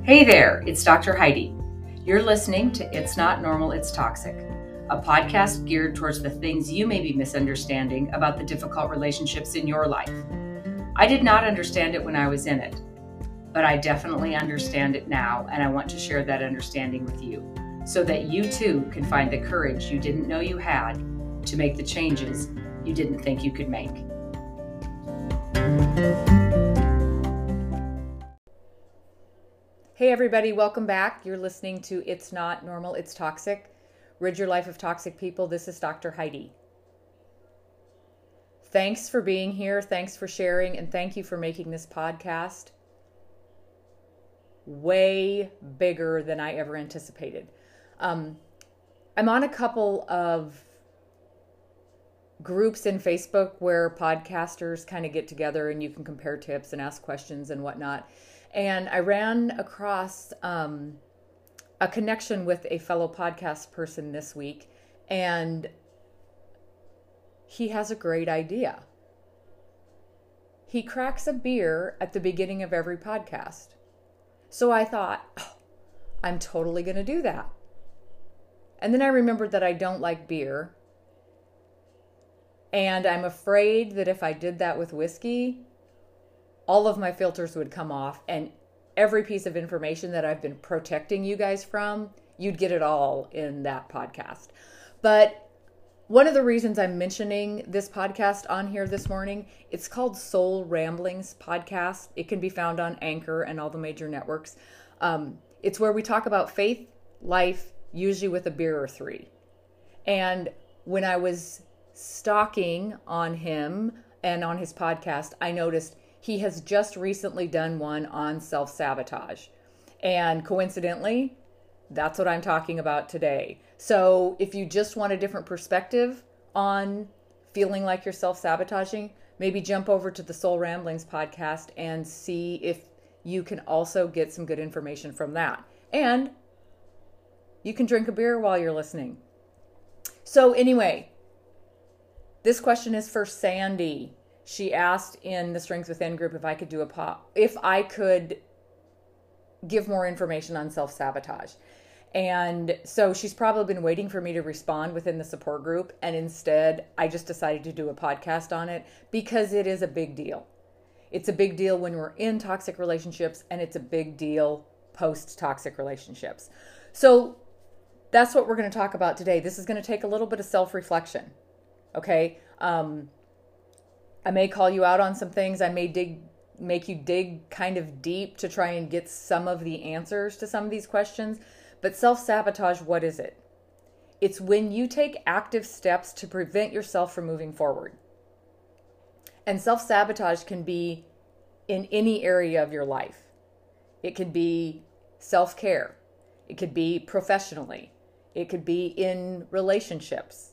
Hey there, it's Dr. Heidi. You're listening to It's Not Normal, It's Toxic, a podcast geared towards the things you may be misunderstanding about the difficult relationships in your life. I did not understand it when I was in it, but I definitely understand it now, and I want to share that understanding with you so that you too can find the courage you didn't know you had to make the changes you didn't think you could make. Hey everybody, welcome back. You're listening to It's Not Normal, It's Toxic. Rid your life of toxic people. This is Dr. Heidi. Thanks for being here. Thanks for sharing. And thank you for making this podcast way bigger than I ever anticipated. I'm on a couple of groups in Facebook where podcasters kind of get together and you can compare tips and ask questions and whatnot. And I ran across a connection with a fellow podcast person this week, and he has a great idea. He cracks a beer at the beginning of every podcast. So I thought, I'm totally going to do that. And then I remembered that I don't like beer. And I'm afraid that if I did that with whiskey, all of my filters would come off, and every piece of information that I've been protecting you guys from, you'd get it all in that podcast. But one of the reasons I'm mentioning this podcast on here this morning, it's called Soul Ramblings Podcast. It can be found on Anchor and all the major networks. It's where we talk about faith, life, usually with a beer or three. And when I was stalking on him and on his podcast, I noticed he has just recently done one on self-sabotage. And coincidentally, that's what I'm talking about today. So if you just want a different perspective on feeling like you're self-sabotaging, maybe jump over to the Soul Ramblings podcast and see if you can also get some good information from that. And you can drink a beer while you're listening. So anyway, this question is for Sandy. She asked in the Strength Within group if I could do if I could give more information on self-sabotage. And so she's probably been waiting for me to respond within the support group. And instead, I just decided to do a podcast on it because it is a big deal. It's a big deal when we're in toxic relationships, and it's a big deal post-toxic relationships. So that's what we're going to talk about today. This is going to take a little bit of self-reflection. Okay? I may call you out on some things. I may make you dig kind of deep to try and get some of the answers to some of these questions. But self-sabotage, what is it? It's when you take active steps to prevent yourself from moving forward. And self-sabotage can be in any area of your life. It could be self-care. It could be professionally. It could be in relationships.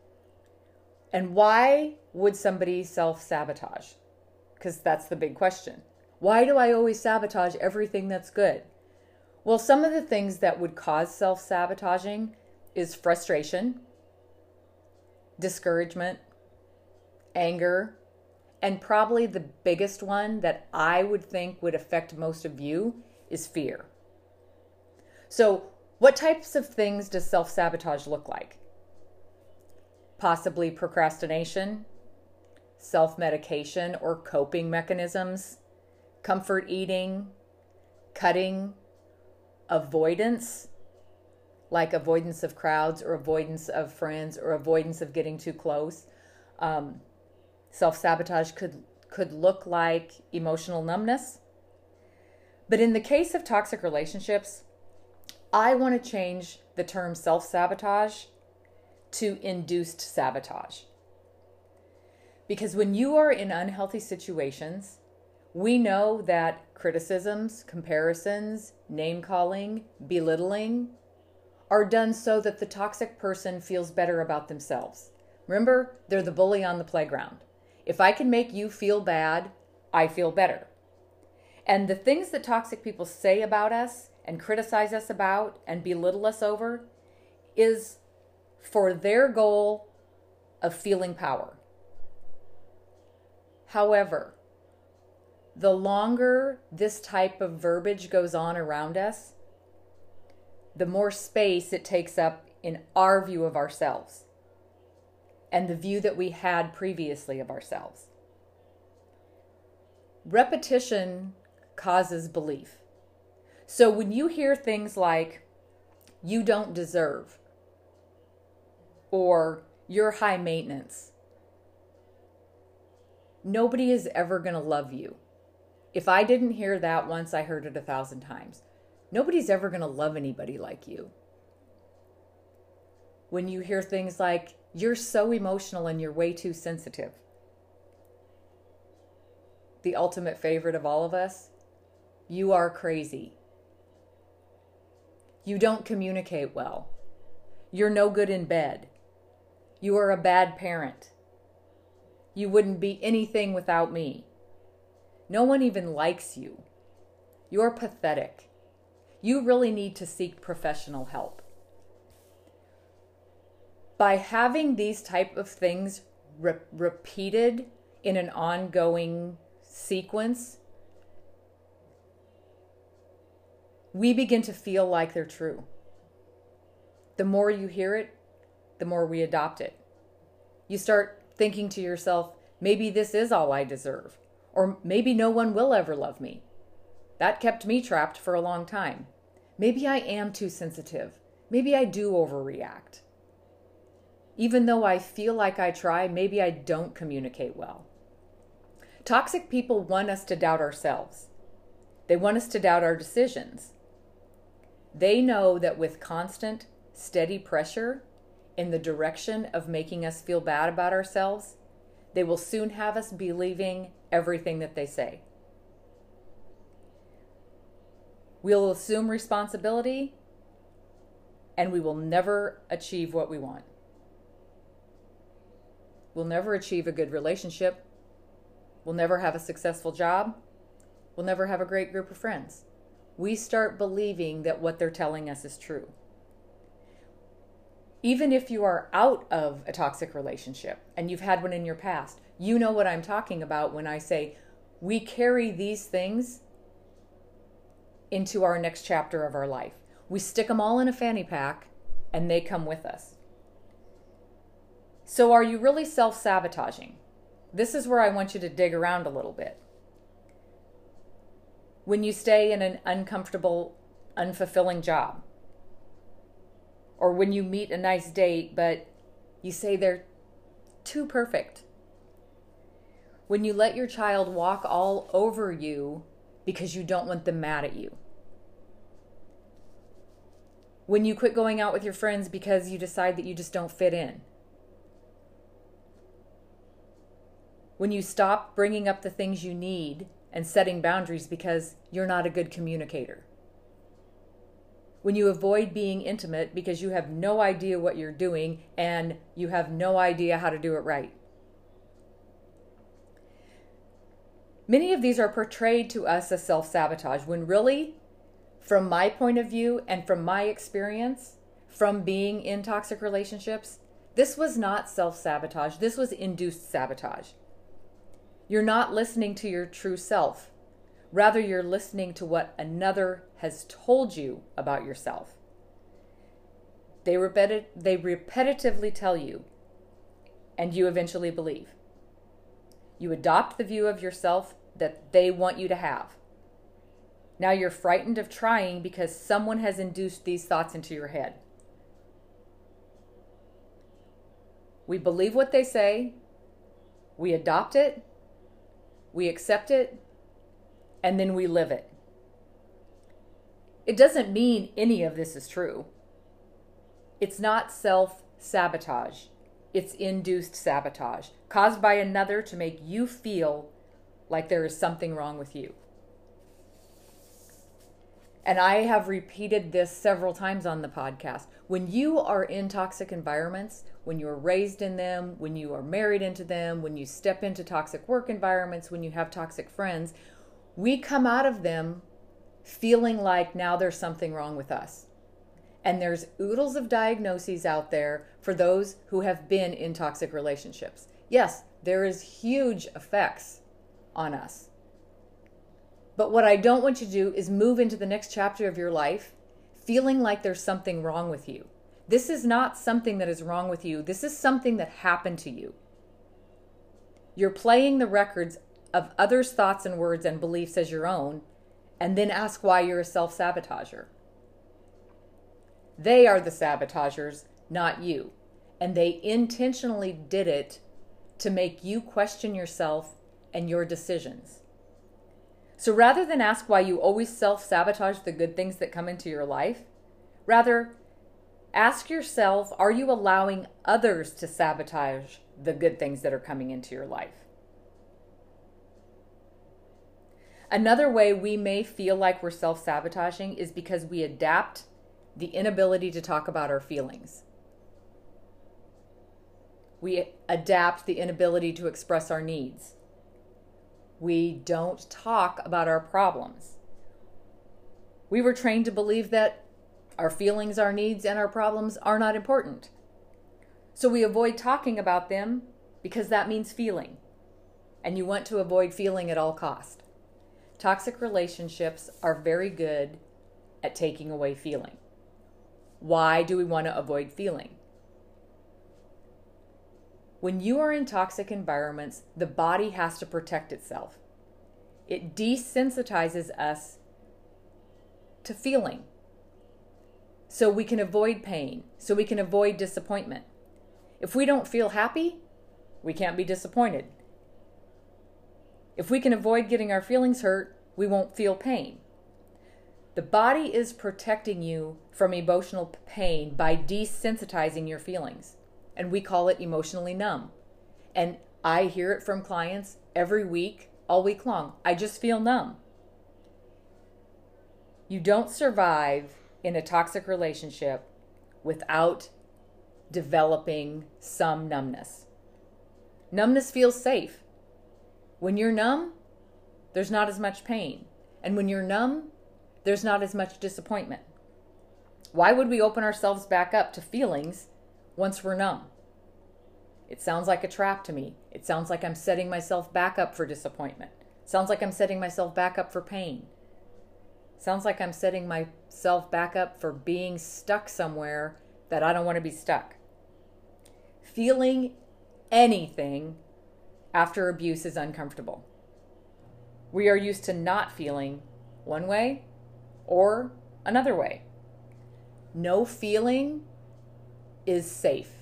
And why would somebody self-sabotage? Because that's the big question. Why do I always sabotage everything that's good? Well, some of the things that would cause self-sabotaging is frustration, discouragement, anger, and probably the biggest one that I would think would affect most of you is fear. So, what types of things does self-sabotage look like? Possibly procrastination, self-medication or coping mechanisms, comfort eating, cutting, avoidance, like avoidance of crowds or avoidance of friends or avoidance of getting too close. Self-sabotage could look like emotional numbness. But in the case of toxic relationships, I want to change the term self-sabotage to induced sabotage. Because when you are in unhealthy situations, we know that criticisms, comparisons, name-calling, belittling are done so that the toxic person feels better about themselves. Remember, they're the bully on the playground. If I can make you feel bad, I feel better. And the things that toxic people say about us and criticize us about and belittle us over is for their goal of feeling power. However, The longer this type of verbiage goes on around us, the more space it takes up in our view of ourselves and the view that we had previously of ourselves. Repetition causes belief. So when you hear things like, you don't deserve, or you're high maintenance, nobody is ever going to love you. If I didn't hear that once, I heard it 1,000 times. Nobody's ever going to love anybody like you. When you hear things like, you're so emotional and you're way too sensitive. The ultimate favorite of all of us, you are crazy. You don't communicate well. You're no good in bed. You are a bad parent. You wouldn't be anything without me. No one even likes you. You're pathetic. You really need to seek professional help. By having these type of things repeated in an ongoing sequence, we begin to feel like they're true. The more you hear it, the more we adopt it. You start thinking to yourself, maybe this is all I deserve, or maybe no one will ever love me. That kept me trapped for a long time. Maybe I am too sensitive. Maybe I do overreact. Even though I feel like I try, maybe I don't communicate well. Toxic people want us to doubt ourselves. They want us to doubt our decisions. They know that with constant, steady pressure in the direction of making us feel bad about ourselves, they will soon have us believing everything that they say. We'll assume responsibility, and we will never achieve what we want. We'll never achieve a good relationship. We'll never have a successful job. We'll never have a great group of friends. We start believing that what they're telling us is true. Even if you are out of a toxic relationship and you've had one in your past, you know what I'm talking about when I say we carry these things into our next chapter of our life. We stick them all in a fanny pack and they come with us. So are you really self-sabotaging? This is where I want you to dig around a little bit. When you stay in an uncomfortable, unfulfilling job, or when you meet a nice date, but you say they're too perfect. When you let your child walk all over you because you don't want them mad at you. When you quit going out with your friends because you decide that you just don't fit in. When you stop bringing up the things you need and setting boundaries because you're not a good communicator. When you avoid being intimate because you have no idea what you're doing and you have no idea how to do it right. Many of these are portrayed to us as self-sabotage when really, from my point of view and from my experience, from being in toxic relationships, this was not self-sabotage. This was induced sabotage. You're not listening to your true self. Rather, you're listening to what another has told you about yourself. They repetitively tell you, and you eventually believe. You adopt the view of yourself that they want you to have. Now you're frightened of trying because someone has induced these thoughts into your head. We believe what they say, we adopt it, we accept it, and then we live it. It doesn't mean any of this is true. It's not self-sabotage. It's induced sabotage, caused by another to make you feel like there is something wrong with you. And I have repeated this several times on the podcast. When you are in toxic environments, when you are raised in them, when you are married into them, when you step into toxic work environments, when you have toxic friends, we come out of them feeling like now there's something wrong with us. And there's oodles of diagnoses out there for those who have been in toxic relationships. Yes, there is huge effects on us. But what I don't want you to do is move into the next chapter of your life feeling like there's something wrong with you. This is not something that is wrong with you. This is something that happened to you. You're playing the records of others' thoughts and words and beliefs as your own, and then ask why you're a self-sabotager. They are the sabotagers, not you. And they intentionally did it to make you question yourself and your decisions. So rather than ask why you always self-sabotage the good things that come into your life, rather ask yourself, are you allowing others to sabotage the good things that are coming into your life? Another way we may feel like we're self-sabotaging is because we adapt the inability to talk about our feelings. We adapt the inability to express our needs. We don't talk about our problems. We were trained to believe that our feelings, our needs, and our problems are not important. So we avoid talking about them because that means feeling. And you want to avoid feeling at all costs. Toxic relationships are very good at taking away feeling. Why do we want to avoid feeling? When you are in toxic environments, the body has to protect itself. It desensitizes us to feeling. So we can avoid pain, so we can avoid disappointment. If we don't feel happy, we can't be disappointed. If we can avoid getting our feelings hurt, we won't feel pain. The body is protecting you from emotional pain by desensitizing your feelings. And we call it emotionally numb. And I hear it from clients every week, all week long. I just feel numb. You don't survive in a toxic relationship without developing some numbness. Numbness feels safe. When you're numb, there's not as much pain. And when you're numb, there's not as much disappointment. Why would we open ourselves back up to feelings once we're numb? It sounds like a trap to me. It sounds like I'm setting myself back up for disappointment. It sounds like I'm setting myself back up for pain. It sounds like I'm setting myself back up for being stuck somewhere that I don't want to be stuck. Feeling anything after abuse is uncomfortable. We are used to not feeling one way or another way. No feeling is safe.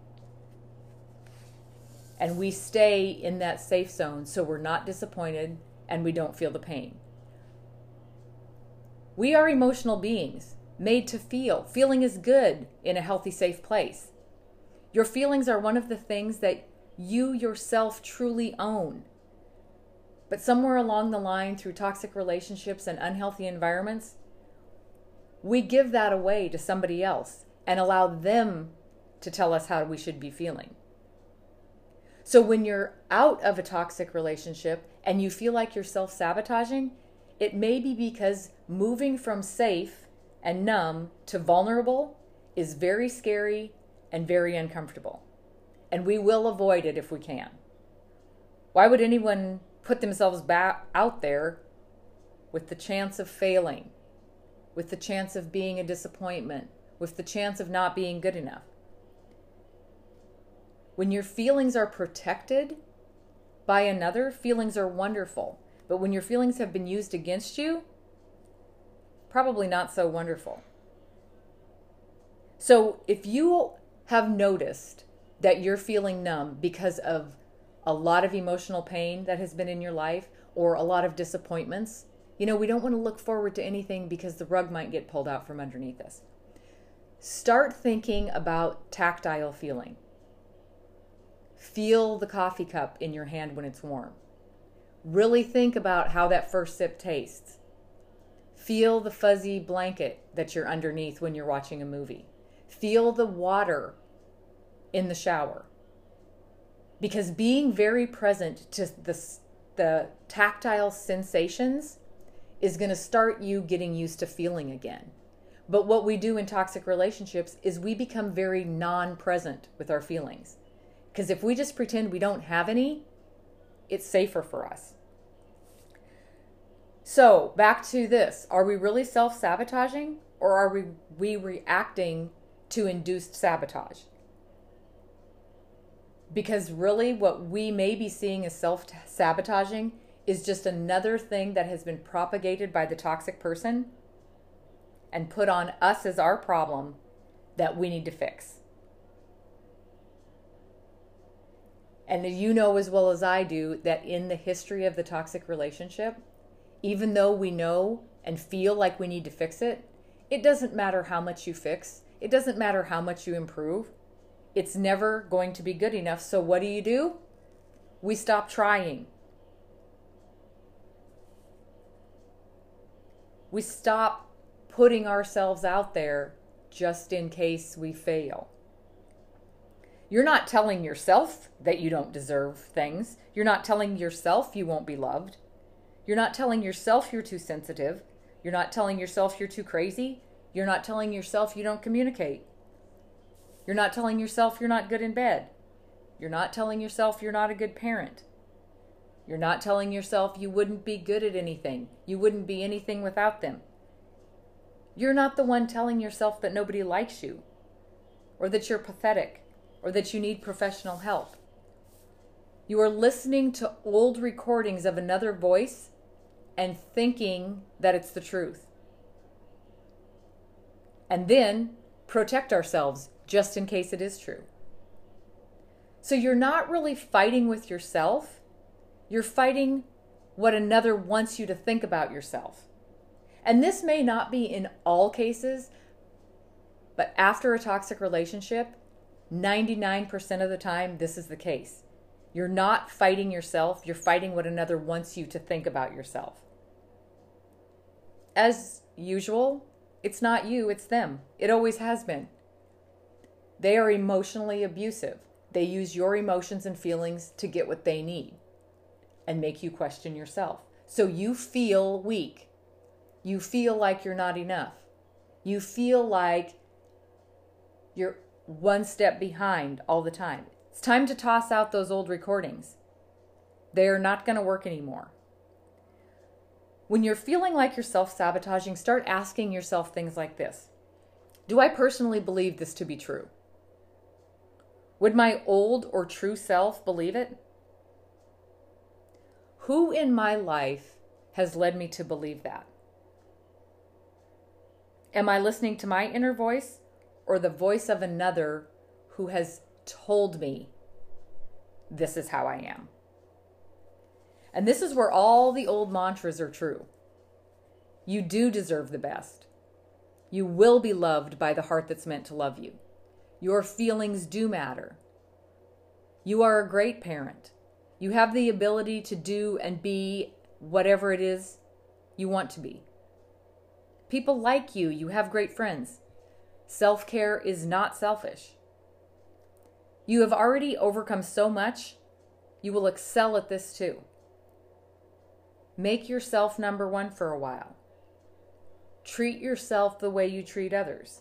And we stay in that safe zone so we're not disappointed and we don't feel the pain. We are emotional beings made to feel. Feeling is good in a healthy, safe place. Your feelings are one of the things that you yourself truly own. But somewhere along the line, through toxic relationships and unhealthy environments, we give that away to somebody else and allow them to tell us how we should be feeling. So when you're out of a toxic relationship and you feel like you're self-sabotaging, it may be because moving from safe and numb to vulnerable is very scary and very uncomfortable. And we will avoid it if we can. Why would anyone put themselves back out there with the chance of failing, with the chance of being a disappointment, with the chance of not being good enough? When your feelings are protected by another, feelings are wonderful. But when your feelings have been used against you, probably not so wonderful. So if you have noticed that you're feeling numb because of a lot of emotional pain that has been in your life or a lot of disappointments, we don't want to look forward to anything because the rug might get pulled out from underneath us. Start thinking about tactile feeling. Feel the coffee cup in your hand when it's warm. Really think about how that first sip tastes. Feel the fuzzy blanket that you're underneath when you're watching a movie. Feel the water in the shower. Because being very present to the tactile sensations is going to start you getting used to feeling again. But what we do in toxic relationships is we become very non-present with our feelings. Because if we just pretend we don't have any, it's safer for us. So back to this. Are we really self-sabotaging, or are we reacting to induced sabotage? Because really what we may be seeing as self-sabotaging is just another thing that has been propagated by the toxic person and put on us as our problem that we need to fix. And you know as well as I do that in the history of the toxic relationship, even though we know and feel like we need to fix it, it doesn't matter how much you fix. It doesn't matter how much you improve. It's never going to be good enough. So what do? We stop trying. We stop putting ourselves out there just in case we fail. You're not telling yourself that you don't deserve things. You're not telling yourself you won't be loved. You're not telling yourself you're too sensitive. You're not telling yourself you're too crazy. You're not telling yourself you don't communicate. You're not telling yourself you're not good in bed. You're not telling yourself you're not a good parent. You're not telling yourself you wouldn't be good at anything. You wouldn't be anything without them. You're not the one telling yourself that nobody likes you, or that you're pathetic, or that you need professional help. You are listening to old recordings of another voice and thinking that it's the truth. And then protect ourselves just in case it is true. So you're not really fighting with yourself. You're fighting what another wants you to think about yourself. And this may not be in all cases, but after a toxic relationship, 99% of the time, this is the case. You're not fighting yourself. You're fighting what another wants you to think about yourself. As usual, it's not you, it's them. It always has been. They are emotionally abusive. They use your emotions and feelings to get what they need and make you question yourself. So you feel weak. You feel like you're not enough. You feel like you're one step behind all the time. It's time to toss out those old recordings. They are not going to work anymore. When you're feeling like you're self-sabotaging, start asking yourself things like this. Do I personally believe this to be true? Would my old or true self believe it? Who in my life has led me to believe that? Am I listening to my inner voice or the voice of another who has told me this is how I am? And this is where all the old mantras are true. You do deserve the best. You will be loved by the heart that's meant to love you. Your feelings do matter. You are a great parent. You have the ability to do and be whatever it is you want to be. People like you. You have great friends. Self-care is not selfish. You have already overcome so much. You will excel at this too. Make yourself number one for a while. Treat yourself the way you treat others.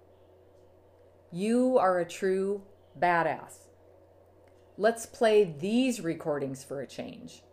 You are a true badass. Let's play these recordings for a change.